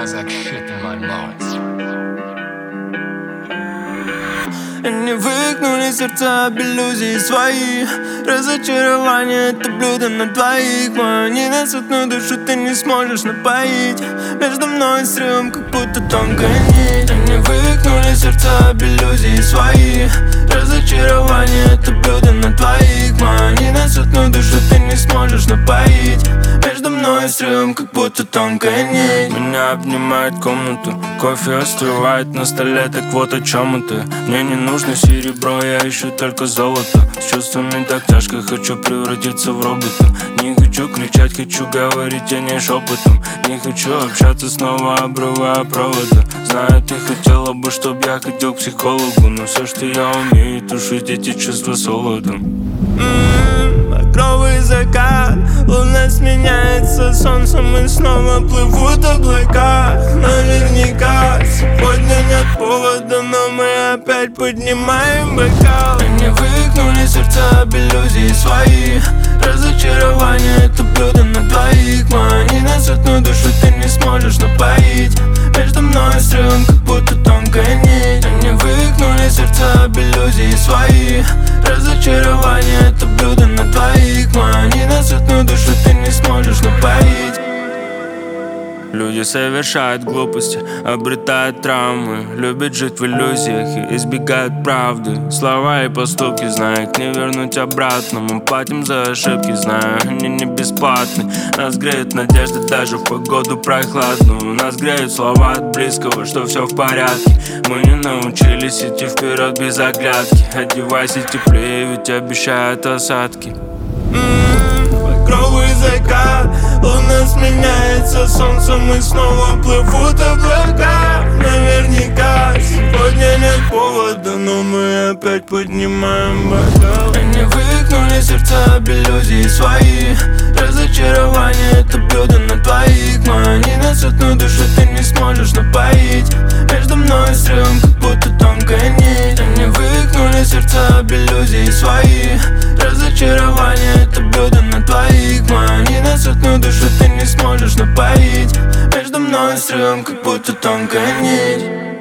smells like shit in my mouth. Они выкнули сердца иллюзии свои. Разочарование — это блюдо на двоих. Мою ненасытную душу ты не сможешь напоить. Между мной и срывом как будто тонкая нить. Они выкнули сердца иллюзии свои. Разочарование — это блюдо на двоих. Мою ненасытную душу ты не сможешь напоить. Между мной и срывом как будто тонкая нить. Меня обнимает комната, кофе остывает на столе, так вот о чем это. Мне не нужно серебро, я ищу только золото. С чувствами так тяжко, хочу превратиться в робота. Не хочу кричать, хочу говорить, а не шепотом. Не хочу общаться снова, обрывая провода. Знаю, ты хотела бы, чтоб я ходил к психологу, но все, что я умею, тушить эти чувства солодом. Багровый закат, луна сменяется солнцем, и снова плывут облака. Наверняка сегодня нет повода, но мы опять поднимаем бокал. Они выкнули сердца иллюзии свои. Разочарование — это блюдо на двоих. Мою ненасытную душу ты не сможешь напоить. Между мной и срывом как будто тонкая нить. Они выкнули сердца иллюзии свои. Разочарование — это блюдо на двоих. Мою ненасытную душу ты не сможешь напоить. Люди совершают глупости, обретают травмы, любят жить в иллюзиях и избегают правды. Слова и поступки, знаю, их не вернуть обратно. Мы платим за ошибки, знаю, они не бесплатны. Нас греет надежда даже в погоду прохладную. Нас греют слова от близкого, что все в порядке. Мы не научились идти вперед без оглядки. Одевайся теплее, ведь обещают осадки. Багровый закат, луна сменяется солнцем, и снова плывут облака. Наверняка сегодня нет повода, но мы опять поднимаем бокал. Они выкнули сердца иллюзии свои. Разочарование — это блюдо на двоих. Мою ненасытную душу ты не сможешь напоить. Между мной и срывом как будто тонкая нить. Они выкнули сердца иллюзии свои. Разочарование — это блюдо на двоих. Мою ненасытную душу ты не сможешь напоить. Между мной и срывом как будто тонкая нить.